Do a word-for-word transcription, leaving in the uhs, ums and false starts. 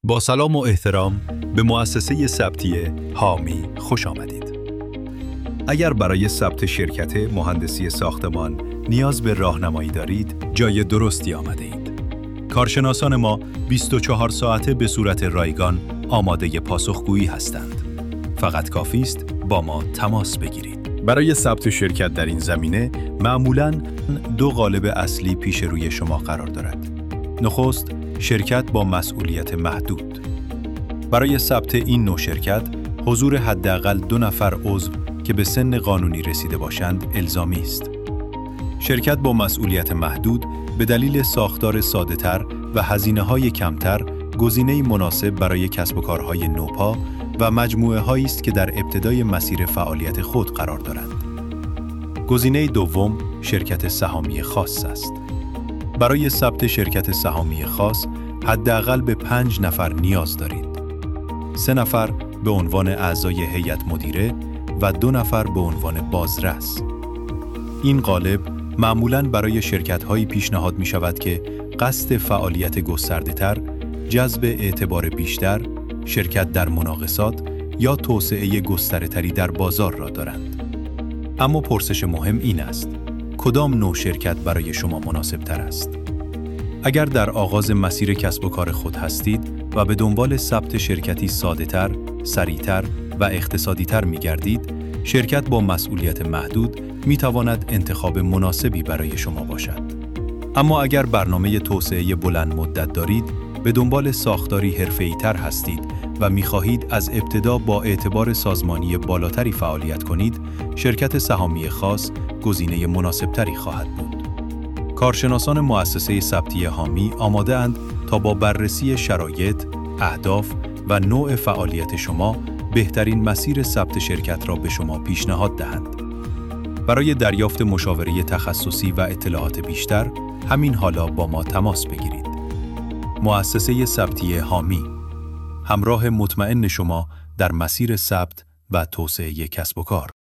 با سلام و احترام به مؤسسه ثبتی حامی خوش آمدید. اگر برای ثبت شرکت مهندسی ساختمان نیاز به راهنمایی دارید، جای درستی آمده اید. کارشناسان ما بیست و چهار ساعته به صورت رایگان آماده پاسخگویی هستند. فقط کافی است با ما تماس بگیرید. برای ثبت شرکت در این زمینه معمولاً دو قالب اصلی پیش روی شما قرار دارد. نخست، شرکت با مسئولیت محدود. برای ثبت این نوع شرکت، حضور حداقل دو نفر عضو که به سن قانونی رسیده باشند الزامی است. شرکت با مسئولیت محدود به دلیل ساختار ساده‌تر و هزینه‌های کمتر، گزینه‌ای مناسب برای کسب و کارهای نوپا و مجموعه‌هایی است که در ابتدای مسیر فعالیت خود قرار دارند. گزینه دوم، شرکت سهامی خاص است. برای ثبت شرکت سهامی خاص، حداقل به پنج نفر نیاز دارید. سه نفر به عنوان اعضای هیئت مدیره و دو نفر به عنوان بازرس. این قالب معمولاً برای شرکت‌هایی پیشنهاد می‌شود که قصد فعالیت گسترده‌تر، جذب اعتبار بیشتر، شرکت در مناقصات یا توسعه گستره‌تری در بازار را دارند. اما پرسش مهم این است: کدام نوع شرکت برای شما مناسب‌تر است؟ اگر در آغاز مسیر کسب و کار خود هستید و به دنبال ثبت شرکتی ساده‌تر، سریع‌تر و اقتصادی‌تر می‌گردید، شرکت با مسئولیت محدود می‌تواند انتخاب مناسبی برای شما باشد. اما اگر برنامه توسعه بلند مدت دارید، به دنبال ساختاری حرفه‌ای‌تر هستید و می‌خواهید از ابتدا با اعتبار سازمانی بالاتری فعالیت کنید، شرکت سهامی خاص گزینه مناسبتری خواهد بود. کارشناسان مؤسسه ثبتی حامی آماده اند تا با بررسی شرایط، اهداف و نوع فعالیت شما بهترین مسیر ثبت شرکت را به شما پیشنهاد دهند. برای دریافت مشاوره تخصصی و اطلاعات بیشتر، همین حالا با ما تماس بگیرید. مؤسسه ثبتی حامی، همراه مطمئن شما در مسیر ثبت و توسعه کسب و کار.